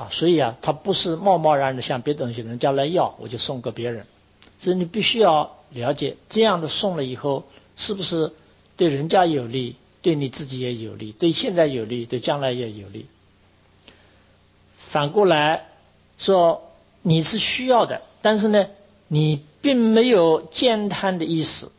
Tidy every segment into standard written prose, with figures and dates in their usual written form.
所以他不是贸贸然的向别的东西人家来要，我就送给别人。所以你必须要了解，这样的送了以后，是不是对人家有利，对你自己也有利，对现在有利，对将来也有利。反过来说，你是需要的，但是呢，你并没有兼贪的意思。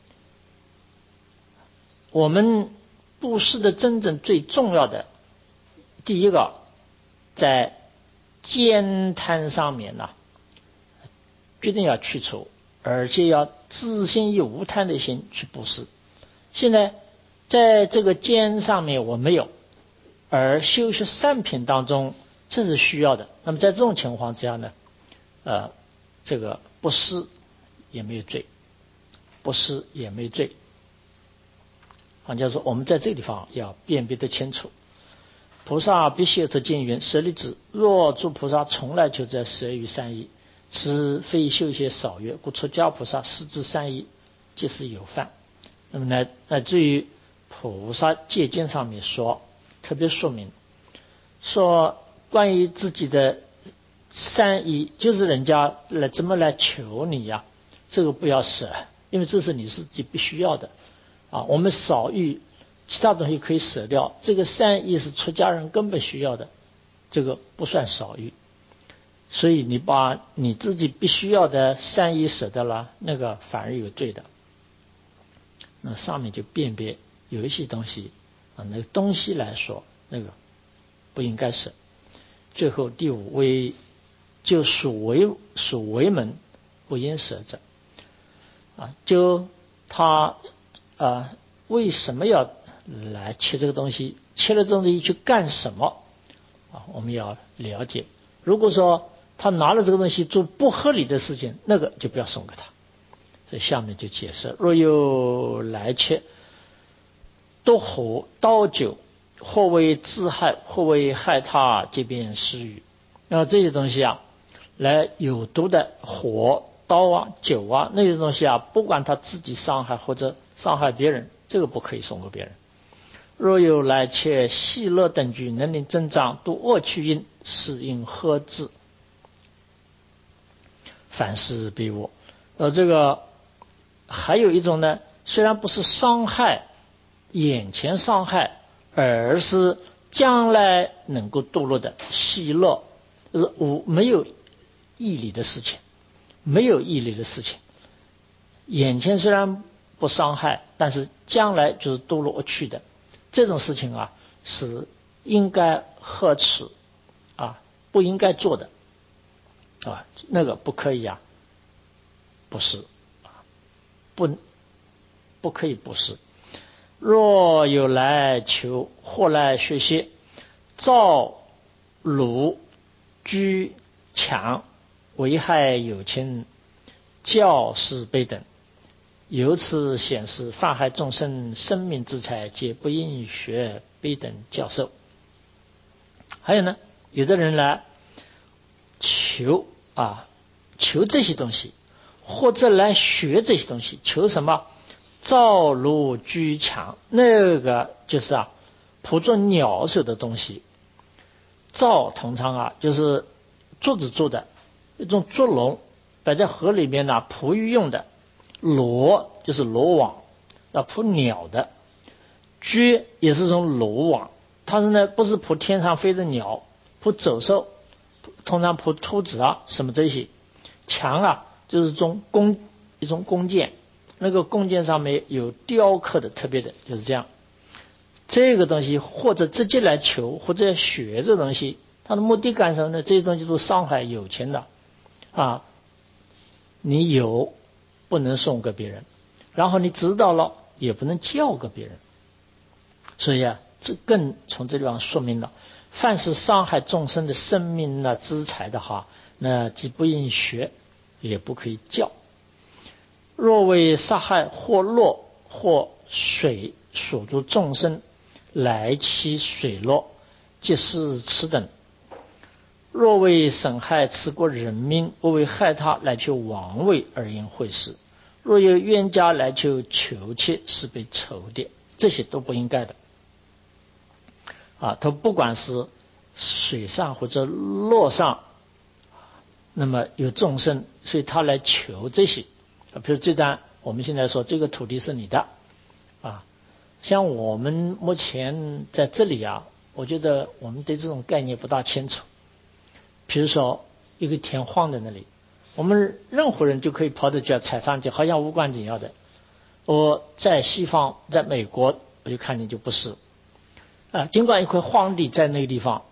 我们布施的真正最重要的第一个，在兼贪上面呢，决定要去除，而且要自心以无贪的心去布施。现在在这个兼上面我没有，而修学善品当中这是需要的。那么在这种情况之下呢，这个布施也没有罪，布施也没罪。就是我们在这个地方要辨别得清楚。菩萨必修得见云：舍利子，若诸菩萨从来求在舍于善意，此非修学少曰，故出家菩萨施之善意，即是有犯。那么呢，至于菩萨戒经上面说，特别说明说关于自己的善意，就是人家怎么来求你呀，这个不要舍，因为这是你自己必须要的。我们少欲，其他东西可以舍掉，这个善意是出家人根本需要的，这个不算少欲。所以你把你自己必须要的善意舍掉了，那个反而有罪的。那上面就辨别有一些东西那个东西来说，那个不应该舍。最后第五为就属为门不应舍者就他为什么要来切这个东西？切了这东西去干什么？我们要了解。如果说他拿了这个东西做不合理的事情，那个就不要送给他。所以下面就解释：若有来切夺火刀酒，或为自害，或为害他，皆便施与。这些东西来有毒的火、刀酒那些东西不管他自己伤害或者伤害别人，这个不可以送给别人。若有来切细乐等具，能令增长度恶趣因，是应呵之。凡事必恶。这个还有一种呢，虽然不是伤害眼前伤害，而是将来能够堕落的细乐，就是没有义理的事情，没有义理的事情。眼前虽然不伤害，但是将来就是堕落恶趣的这种事情是应该呵斥不应该做的那个不可以不是不可以不是。若有来求，或来学习，造辱居强，危害有情，教示卑等，由此显示犯害众生生命之财，皆不应学卑等教授。还有呢，有的人来求这些东西，或者来学这些东西。求什么？造如居强，那个就是捕捉鸟手的东西。造通常就是竹子做的一种竹笼，摆在河里面捕鱼用的。罗就是罗网，捕鸟的。居也是种罗网，它是呢不是捕天上飞的鸟，捕走兽，通常捕兔子什么这些。强就是一种弓箭，那个弓箭上面有雕刻的，特别的就是这样。这个东西或者直接来求，或者学这东西，它的目的干什么呢？这些东西都伤害有情的你有不能送给别人，然后你知道了也不能教给别人。所以这更从这地方说明了，凡是伤害众生的生命资财的话，那既不应学，也不可以教。若为杀害或落或水所著众生，来其水落，即是此等。若为损害此国人民，或为害他来求王位而应会事。若有冤家来求妾，是被仇的，这些都不应该的他不管是水上或者陆上，那么有众生，所以他来求这些。比如这段我们现在说这个土地是你的啊，像我们目前在这里啊，我觉得我们对这种概念不大清楚。比如说一个田荒在那里，我们任何人就可以跑着去踩上去，好像无关紧要的。我在西方，在美国，我就看见就不是啊。尽管一块荒地在那个地方，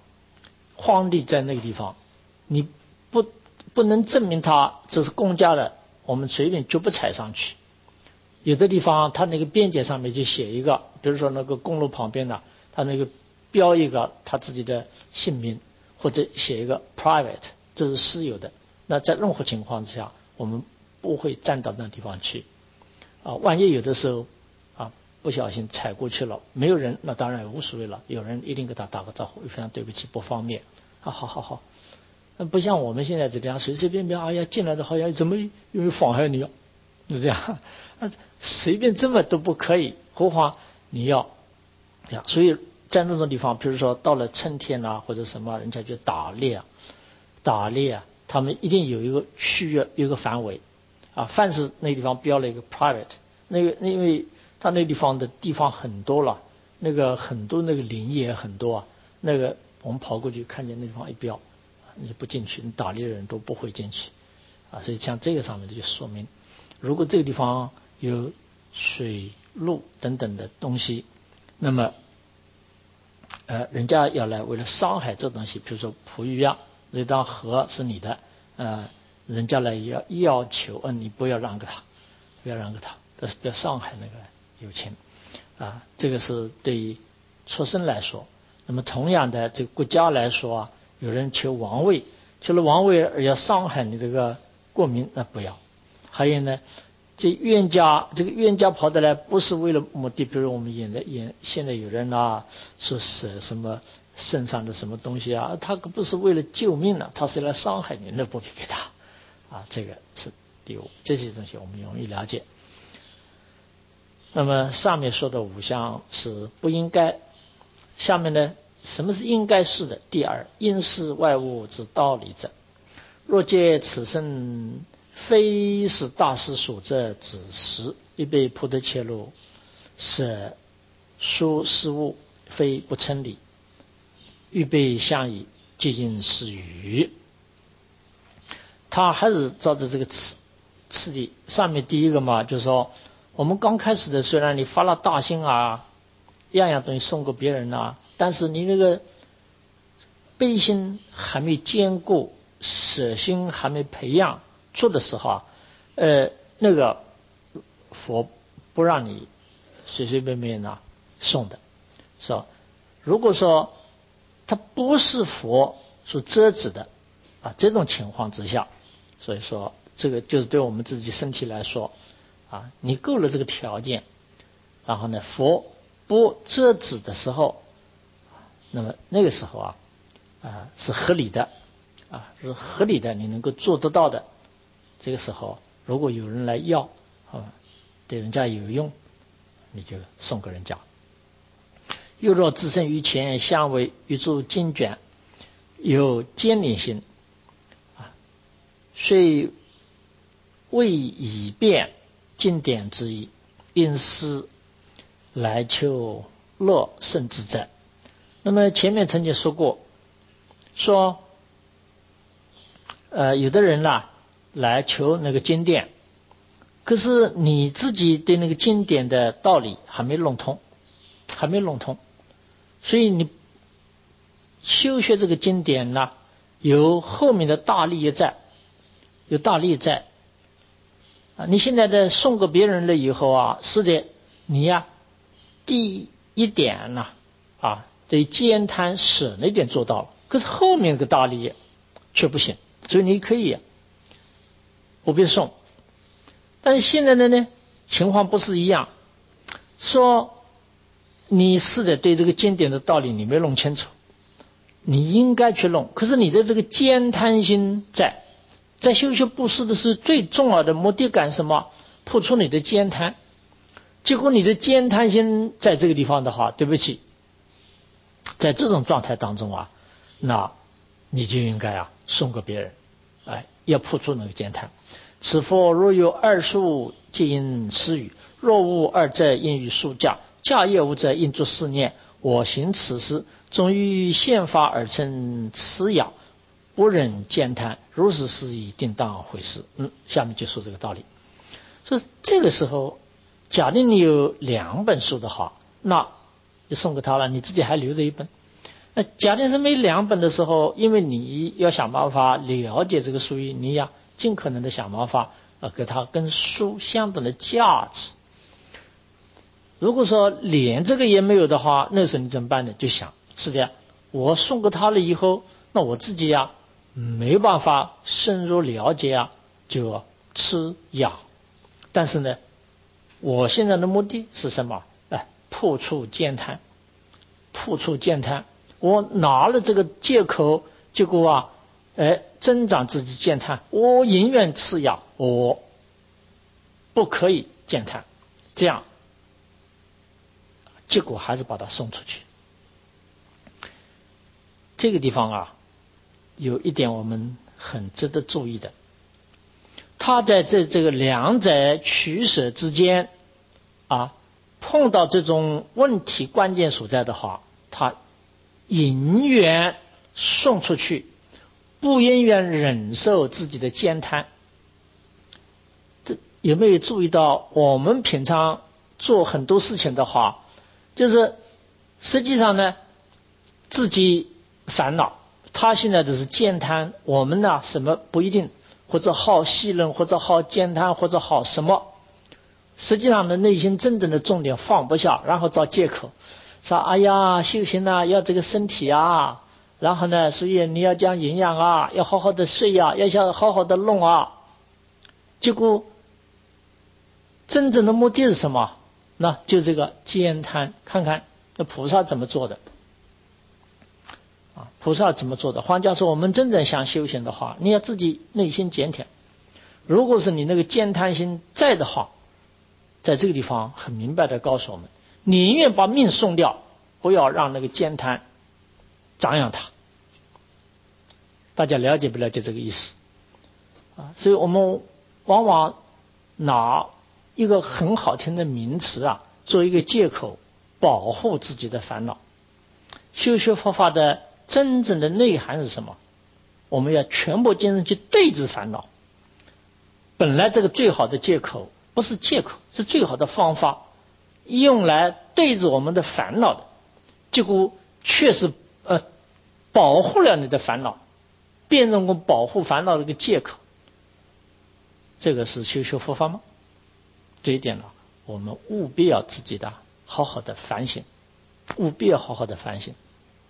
你不能证明它这是公家的，我们随便就不踩上去。有的地方它那个边界上面就写一个，比如说那个公路旁边的，它那个标一个他自己的姓名，或者写一个 private， 这是私有的。那在任何情况之下，我们不会站到那地方去啊。万一有的时候啊不小心踩过去了，没有人，那当然无所谓了。有人一定给他打个招呼，非常对不起，不方便啊。好，不像我们现在这样随随便便，哎呀进来的好像怎么有妨害你啊？是这样，随便这么都不可以，何况你要呀。所以在那种地方，比如说到了春天啊或者什么，人家就打猎啊，他们一定有一个区域，有一个范围啊。凡是那地方标了一个 private， 那个因为他那地方的地方很多了，那个很多那个林也很多啊，那个我们跑过去看见那地方一标，你就不进去，你打猎的人都不会进去啊。所以像这个上面就说明，如果这个地方有水路等等的东西，那么人家要来为了伤害这东西，比如说璞玉啊，这道河是你的，人家来要求，你不要让给他，但是不要伤害那个有情啊。这个是对于出生来说。那么同样的，这个国家来说啊，有人求王位，求了王位而要伤害你这个国民，那不要。还有呢，这个冤家跑得来不是为了目的，比如我们现在有人啊说是什么身上的什么东西啊，他不是为了救命啊，他是来伤害你，那不必给他啊。这个是第五，这些东西我们容易了解。那么上面说的五项是不应该，下面呢，什么是应该是的？第二，因事外物之道理者，若见此生非是大师所者之时，必被菩提切入，是说事物非不称理，预备相以接近是语。他还是照着这个次第，上面第一个嘛，就是说我们刚开始的虽然你发了大心啊，样样东西送给别人啊，但是你那个悲心还没坚固，舍心还没培养做的时候啊，那个佛不让你随随便便送的，是吧？如果说它不是佛所遮止的啊，这种情况之下，所以说这个就是对我们自己身体来说啊，你够了这个条件，然后呢，佛不遮止的时候，那么那个时候是合理的是合理的，你能够做得到的。这个时候，如果有人来要对人家有用，你就送给人家。又若自身于前，相为于诸经卷有牵连性虽未以辩经典之意，因思来求乐胜之者。那么前面曾经说过，说有的人来求那个经典，可是你自己对那个经典的道理还没弄通，所以你修学这个经典有后面的大利益在，你现在在送给别人了以后是的，你第一点对兼贪舍那点做到了，可是后面个大利益却不行，所以你可以不必送。但是现在的呢情况不是一样，说你是的对这个经典的道理你没弄清楚，你应该去弄，可是你的这个兼贪心在修学布施的是最重要的目的感什么？破除你的兼贪。结果你的兼贪心在这个地方的话，对不起，在这种状态当中那你就应该送给别人，要破除那个慳贪。此佛若有二术，皆因施与；若无二者，因于数价。价业无者，因作是念：我行此事，终于宪法而成此养，不忍慳贪，如是事已定当回事。下面就说这个道理。所以这个时候，假定你有2本书的话，那就送给他了，你自己还留着1本。那假定是没2本的时候，因为你要想办法了解这个书义，你要尽可能的想办法给他跟书相等的价值。如果说连这个也没有的话，那时候你怎么办呢？就想是这样，我送给他了以后，那我自己没办法深入了解就吃养。但是呢，我现在的目的是什么？破除慳贪，破除慳贪。我拿了这个借口，结果增长自己慳贪。我宁愿吃养，我不可以慳贪，这样结果还是把它送出去。这个地方有一点我们很值得注意的，他在这个2者取舍之间碰到这种问题关键所在的话，他宁愿送出去，不宁愿忍受自己的慳贪。这有没有注意到，我们平常做很多事情的话，就是实际上呢自己烦恼，他现在的是慳贪，我们呢什么不一定，或者好戏论，或者好慳贪，或者好什么，实际上的内心真正的重点放不下，然后找借口说哎呀修行要这个身体然后呢所以你要讲营养要好好的睡要好好的弄结果真正的目的是什么？那就这个慳贪。看看那菩萨怎么做的菩萨怎么做的？换句话说，我们真正想修行的话，你要自己内心检点。如果是你那个慳贪心在的话，在这个地方很明白的告诉我们，宁愿把命送掉，不要让那个慳贪长养它。大家了解不了解这个意思所以我们往往拿一个很好听的名词做一个借口，保护自己的烦恼。修学佛法的真正的内涵是什么？我们要全部精神去对治烦恼。本来这个最好的借口不是借口，是最好的方法，用来对治我们的烦恼的，结果却是保护了你的烦恼，变成保护烦恼的一个借口。这个是修学佛法吗？这一点我们务必要自己的好好的反省，务必要好好的反省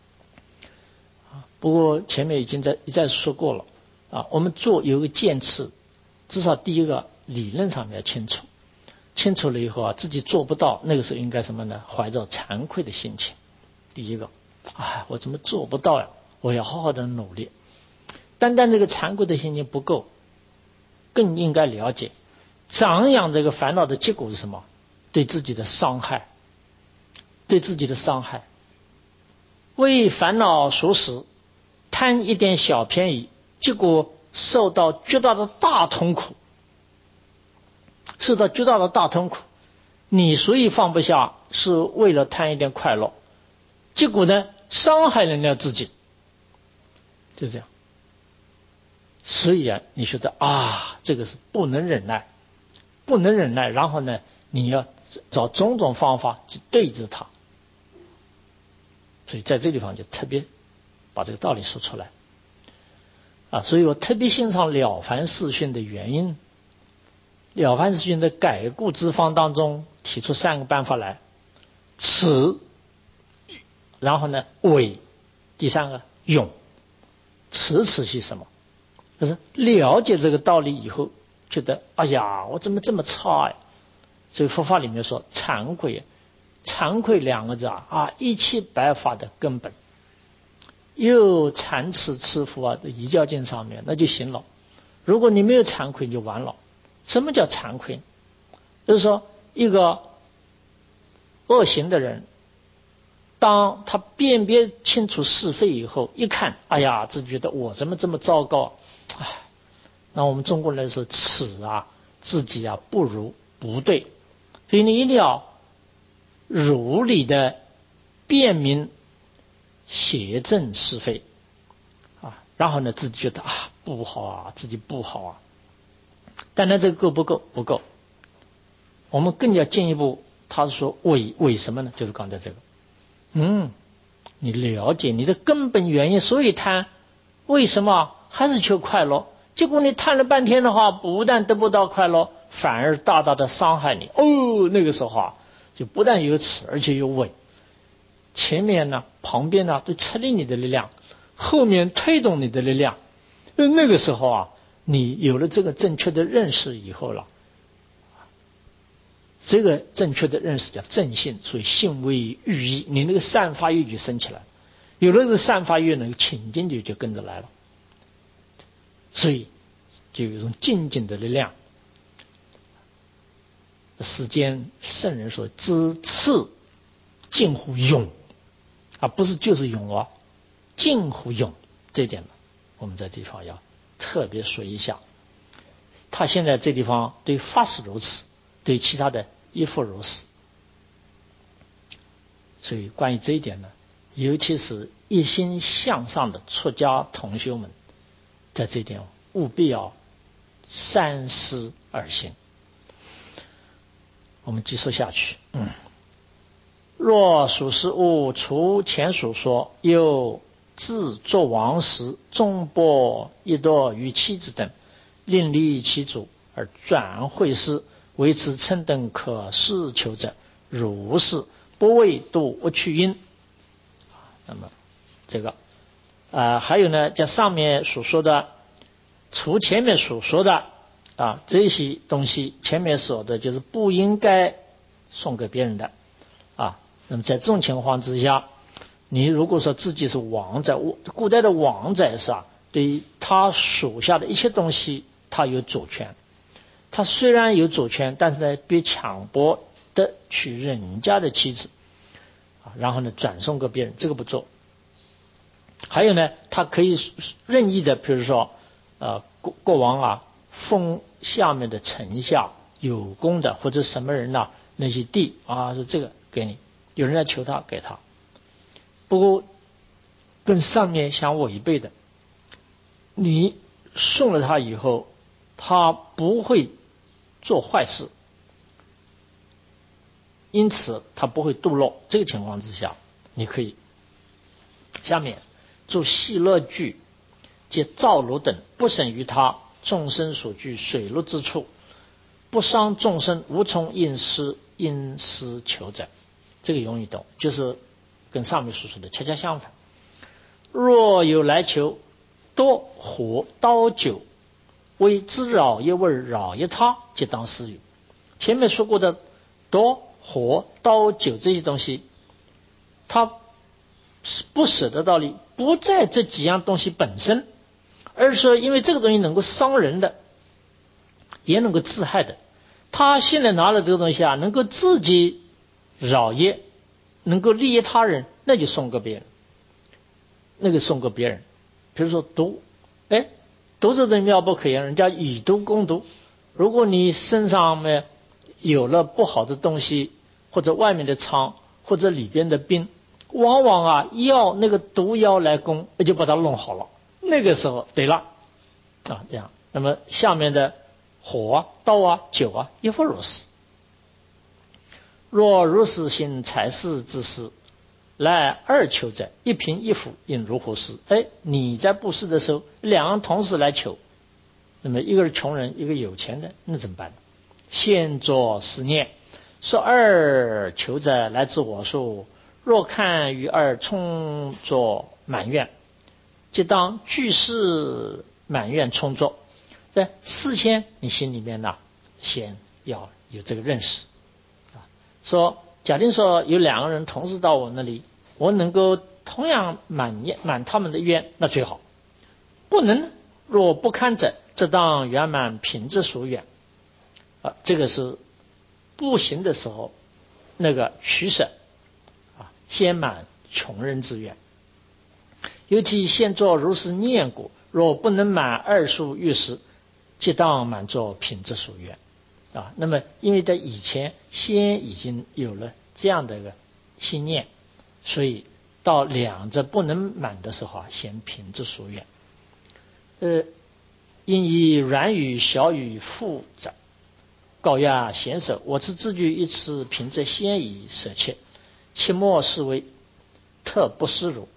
不过前面已经一再说过了我们做有一个渐次，至少第一个理论上面要清楚，清楚了以后自己做不到，那个时候应该什么呢？怀着惭愧的心情。第一个我怎么做不到我要好好的努力。单单这个惭愧的心情不够，更应该了解长养这个烦恼的结果是什么？对自己的伤害，对自己的伤害。为烦恼所使，贪一点小便宜，结果受到巨大的大痛苦，受到巨大的大痛苦。你所以放不下，是为了贪一点快乐，结果呢伤害人家自己，就这样。所以你觉得这个是不能忍耐，不能忍耐，然后呢你要找种种方法去对治它。所以在这个地方就特别把这个道理说出来所以我特别欣赏了凡四训的原因。了凡四训的改过之方当中提出3个办法来，持，然后呢为，第3个勇。持是什么？就是了解这个道理以后，觉得哎呀我怎么这么差所以佛法里面说惭愧，惭愧2个字一切白法的根本。又惭耻痴佛的遗教经上面那就行了。如果你没有惭愧，你就完了。什么叫惭愧？就是说一个恶行的人， 当他辨别清楚是非以后，一看，哎呀，自己觉得我怎么这么糟糕，哎，那我们中国人说耻啊，自己啊不如不对，所以你一定要如理的辨明邪正是非啊，然后呢，自己觉得啊不好啊，自己不好啊，但那这个够不够？不够。我们更要进一步，他说为什么呢？就是刚才这个，你了解你的根本原因，所以贪，为什么还是求快乐？结果你贪了半天的话，不但得不到快乐，反而大大的伤害你。那个时候啊，就不但有耻，而且有伪。前面呢，旁边呢，都吃力你的力量，后面推动你的力量。那个时候啊，你有了这个正确的认识以后了。这个正确的认识叫正信，所以信为欲意，你那个散发欲就升起来，有了这个散发欲，那个清净就跟着来了，所以就有一种静静的力量。世间圣人说知次近乎勇啊，不是就是勇哦，近乎勇，这一点呢，我们在地方要特别说一下。他现在这地方对法是如此，对其他的亦复如此。所以关于这一点呢，尤其是一心向上的出家同修们，在这一点务必要三思而行。我们继续下去。若属实物，除前所说，又自作王时，众钵一多于妻子等，另立其主而转会师，为此称等可事求者，如是不为度无去因。那么这个还有呢，像上面所说的，除前面所说的这些东西，前面说的就是不应该送给别人的那么在这种情况之下，你如果说自己是王者，古代的王者是对于他属下的一切东西，他有主权。他虽然有主权，但是呢，别强迫的娶人家的妻子然后呢转送给别人，这个不做。还有呢，他可以任意的，比如说国王封下面的臣下有功的或者什么人那些地说这个给你，有人来求他给他。不过跟上面相违背的，你送了他以后，他不会做坏事，因此他不会堕落。这个情况之下，你可以下面做细乐具及灶炉等，不审于他众生所居水陆之处，不伤众生，无从因施求者。这个容易懂，就是跟上面所说的恰恰相反。若有来求，多火刀酒，为滋扰一味扰一他，即当施予。前面说过的多火刀酒这些东西，它不舍的道理不在这几样东西本身，而是说因为这个东西能够伤人的，也能够自害的。他现在拿了这个东西能够自己扰业，能够利益他人，那就送给别人。那个送给别人，比如说毒，毒这东西妙不可言，人家以毒攻毒。如果你身上面有了不好的东西，或者外面的疮，或者里边的病，往往要那个毒药来攻，就把它弄好了。那个时候对了这样。那么下面的火刀酒亦复如是。若如是行财事之事，来二求者，一贫一富，应如何是？你在布施的时候，两人同时来求，那么一个是穷人，一个有钱的，那怎么办？现作思念，说二求者来自我数，若看与二充作满愿，即当具是满愿充作。在事先你心里面先要有这个认识说假定说有两个人同时到我那里，我能够同样满他们的愿，那最好。不能，若不堪者，则当圆满品质所愿这个是不行的时候那个取舍先满穷人之愿。尤其现作如是念故，若不能满二数欲时，即当满作品之所愿啊。那么因为在以前先已经有了这样的一个心念，所以到两者不能满的时候先品之所愿。因以软语小语复者，告曰贤舍，我之自具一次凭着先以舍切，其末是为特不施如。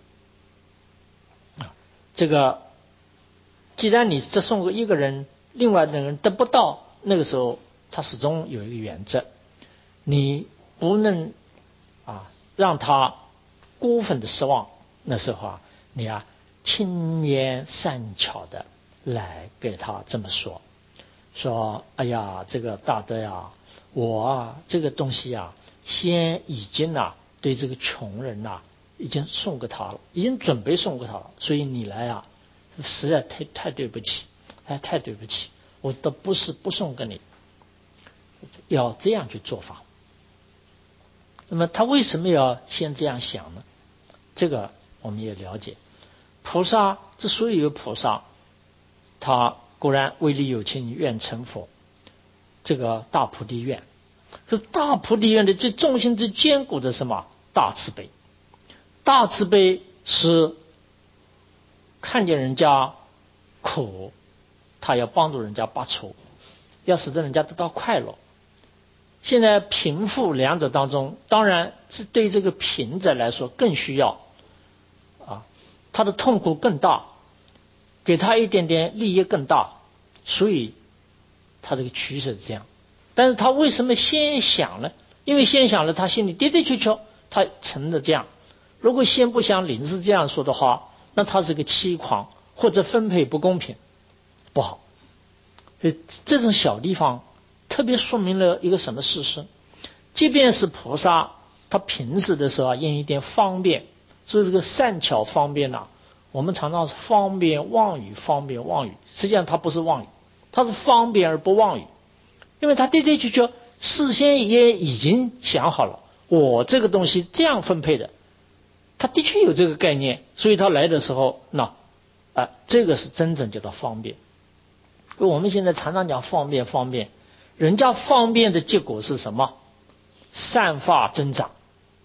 这个既然你只送给一个人，另外的人得不到，那个时候他始终有一个原则，你不能让他过分的失望。那时候你轻言善巧的来给他这么说，哎呀，这个大德呀，我这个东西先已经对这个穷人已经送给他了，已经准备送给他了，所以你来实在太对不起，太对不起，我都不是不送给你，要这样去做法。那么他为什么要先这样想呢？这个我们也了解，菩萨之所以有菩萨，他固然为利有情，愿成佛，这个大菩提愿。可是大菩提愿的最重心、最坚固的是什么？大慈悲。大慈悲是看见人家苦，他要帮助人家拔除，要使得人家得到快乐。现在贫富两者当中，当然是对这个贫者来说更需要他的痛苦更大，给他一点点利益更大，所以他这个取舍是这样。但是他为什么先想呢？因为先想了，他心里的的确确他成了这样。如果先不想临时这样说的话，那他是个欺狂或者分配不公平，不好。所以这种小地方特别说明了一个什么事实？即便是菩萨，他平时的时候因一点方便，所以这个善巧方便我们常常是方便妄语，方便妄语，实际上它不是妄语，它是方便而不妄语。因为他的的确确事先也已经想好了，我这个东西这样分配的，他的确有这个概念，所以他来的时候，这个是真正叫做方便。我们现在常常讲方便，人家方便的结果是什么？善法增长，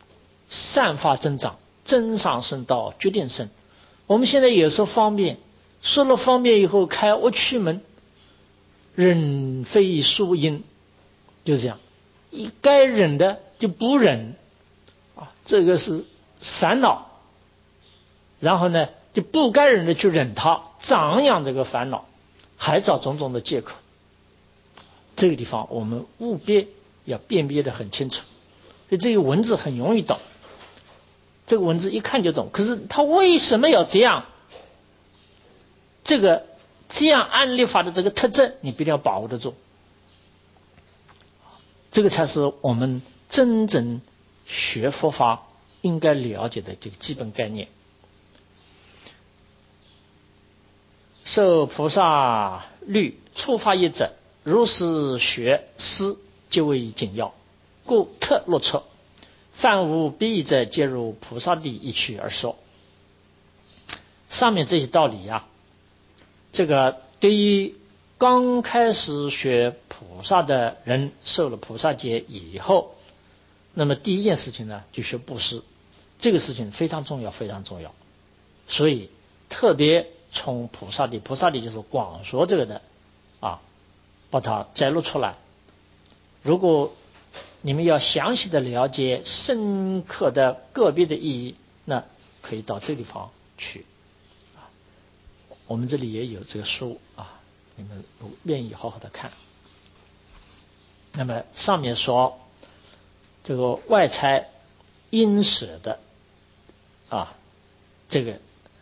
增上升到决定胜。我们现在也说方便，说了方便以后开恶趣门，忍非殊因，就这样，该忍的就不忍这个是烦恼。然后呢，就不该忍的去忍它，张扬这个烦恼，还找种种的借口。这个地方我们务必要辨别得很清楚。所以这个文字很容易懂，这个文字一看就懂。可是他为什么要这样？这样按律法的这个特征，你必定要把握得住。这个才是我们真正学佛法应该了解的这个基本概念。受菩萨律初发一者，如是学思，皆为紧要，故特落策。凡无必者，皆如菩萨地一趣而说。上面这些道理这个对于刚开始学菩萨的人，受了菩萨戒以后，那么第一件事情呢，就学布施。这个事情非常重要，非常重要。所以特别从菩萨地就是广说这个的把它摘录出来。如果你们要详细的了解深刻的个别的意义，那可以到这个地方去我们这里也有这个书你们愿意好好的看。那么上面说这个外财应舍的这个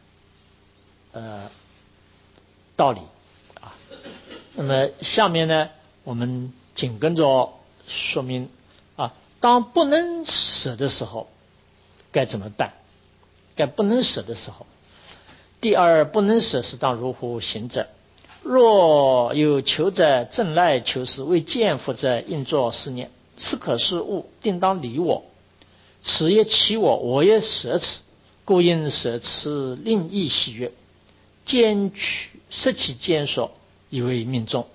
道理那么下面呢，我们紧跟着说明当不能舍的时候该怎么办？该不能舍的时候，第二，不能舍是当如乎行者？若有求者正来求实，为见福者，应作是念：此可是物，定当离我。 此业起我也舍此，故应舍此令益喜悦，兼取摄其坚所，以为命中。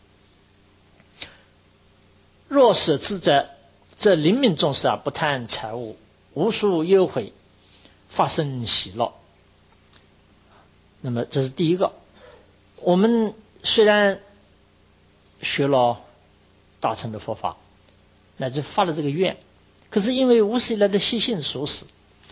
若舍之者，则临命终时不贪财物，无数忧悔，发生喜乐。那么这是第一个。我们虽然学了大乘的佛法，乃至发了这个愿，可是因为无始以来的习性所使，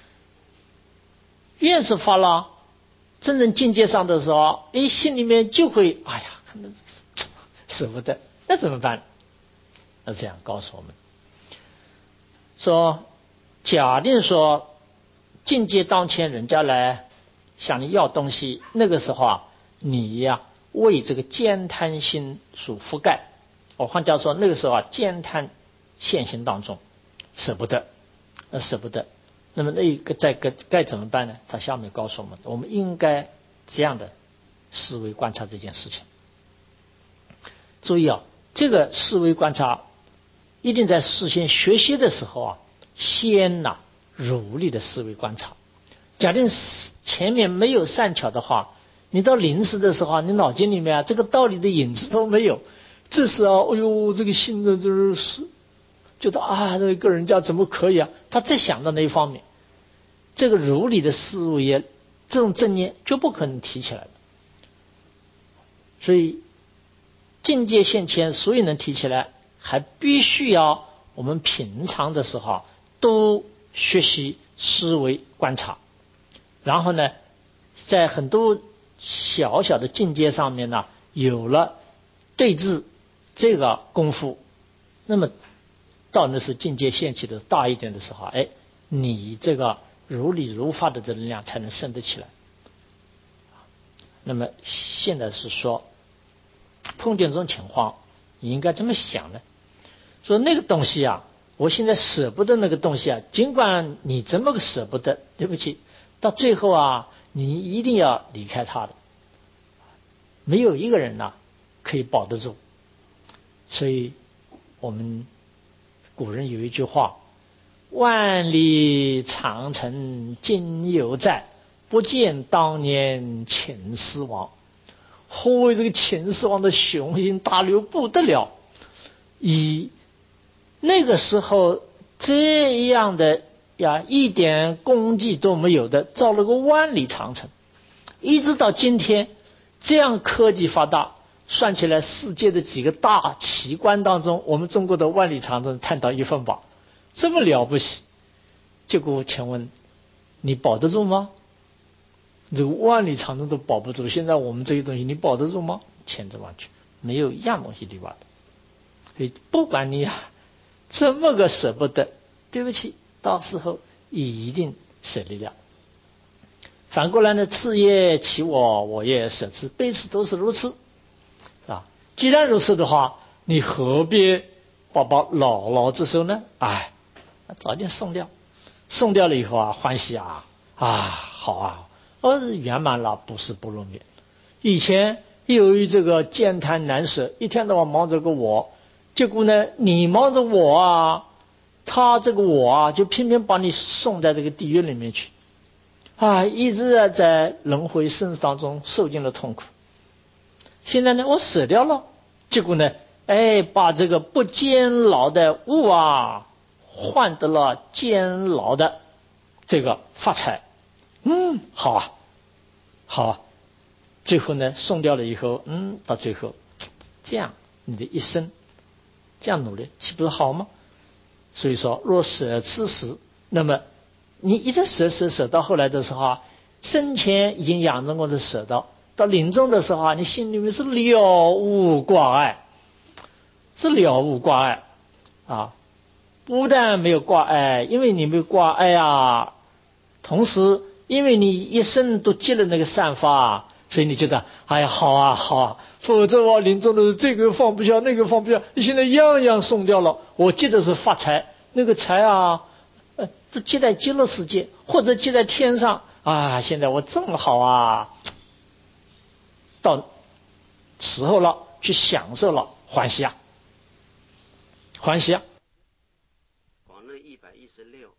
愿是发了，真正境界上的时候，心里面就会可能舍不得，那怎么办？那这样告诉我们说，假定说境界当前人家来向你要东西，那个时候你为这个慳贪心所覆盖，换句话说，那个时候慳贪现行当中舍不得，舍不得。那么那个该怎么办呢？他下面告诉我们，我们应该这样的思维观察这件事情。注意这个思维观察一定在事先学习的时候先如理的思维观察。假定前面没有善巧的话，你到临时的时候，你脑筋里面这个道理的影子都没有，这时这个心的就是觉得这个人家怎么可以他再想到那一方面，这个如理的思维这种正念就不可能提起来的。所以境界现前，所以能提起来，还必须要我们平常的时候都学习思维观察，然后呢，在很多小小的境界上面有了对治这个功夫，那么到那是境界现起的大一点的时候，你这个如理如法的这能量才能升得起来。那么现在是说，碰见这种情况，你应该这么想呢？说那个东西我现在舍不得那个东西尽管你这么个舍不得，对不起，到最后你一定要离开它的。没有一个人可以保得住。所以我们古人有一句话：万里长城今犹在，不见当年秦始皇。何谓这个秦始皇的雄心大略不得了，以那个时候这样的一点功绩都没有的，造了个万里长城，一直到今天这样科技发达，算起来世界的几个大奇观当中，我们中国的万里长城探到一份吧，这么了不起。结果请问你保得住吗？这个万里长城都保不住，现在我们这些东西你保得住吗？千真万确，没有一样东西例外的。所以不管你这么个舍不得，对不起，到时候一定舍离了。反过来呢，次业起我也舍之，辈此都是如此，是吧？既然如此的话，你何必把姥姥之手呢？早点送掉，送掉了以后欢喜好圆满了，不是不入灭。以前由于这个艰贪难舍，一天到晚忙着个我，结果呢，你忙着我他这个我就偏偏把你送在这个地狱里面去一直在轮回生死当中受尽了痛苦。现在呢，我舍掉了，结果呢，把这个不坚牢的物换得了坚牢的这个发财。好最后呢，送掉了以后，到最后这样你的一生这样努力，岂不是好吗？所以说，若舍之时，那么你一直舍到后来的时候生前已经养成过的舍到临终的时候你心里面是了无挂碍，是了无挂碍不但没有挂碍，因为你没有挂碍同时因为你一生都积了那个善法所以你觉得好否则我临终的这个放不下那个放不下，你现在样样送掉了。我记得是发财，那个财都积在极乐世界或者积在天上现在我正好到时候了，去享受了，欢喜。 广论116